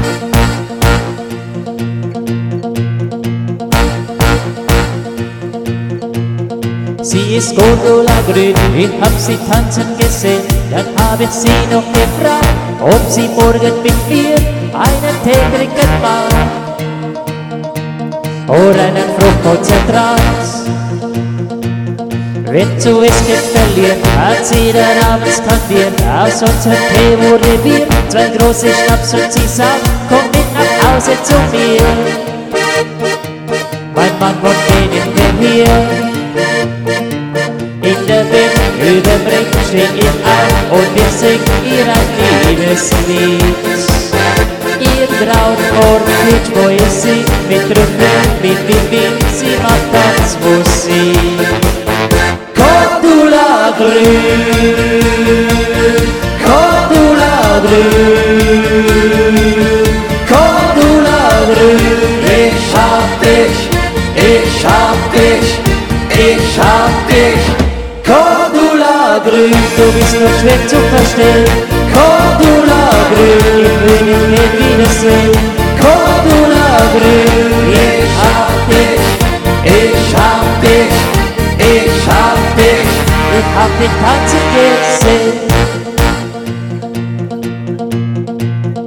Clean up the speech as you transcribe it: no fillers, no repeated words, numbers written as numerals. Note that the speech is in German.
Sie ist Gundula-grün, ich hab sie tanzen gesehen. Dann hab ich sie noch gefragt, ob sie morgen mit mir einen Tee trinken mag oder einen Fruchtkonzentrat. Wenn zu Whisky verliert, hat sie dann abends skandiert. Aus unserem Tee wurde Bier, 2 große Schnaps und sie sagt, komm mit nach Hause zu mir. Mein Mann wohnt neben mir hier. In der Bett überm Ring steh ich auf und ich sing ihr ein Liebeslied. Ihr Traumort mit Poesie, mit Refrain, mit Bibel, sie macht Tanzmusik. Gundula-grün, Gundula-grün, Gundula-grün. Ich hab dich, ich hab dich, ich hab dich. Gundula-grün, du bist nur schwer zu verstehen. Gundula-grün, ich will dich nicht wiedersehen. Gundula-grün, Ich hab dich, ich hab dich, ich hab dich. ich hab dich tanzen gesehen.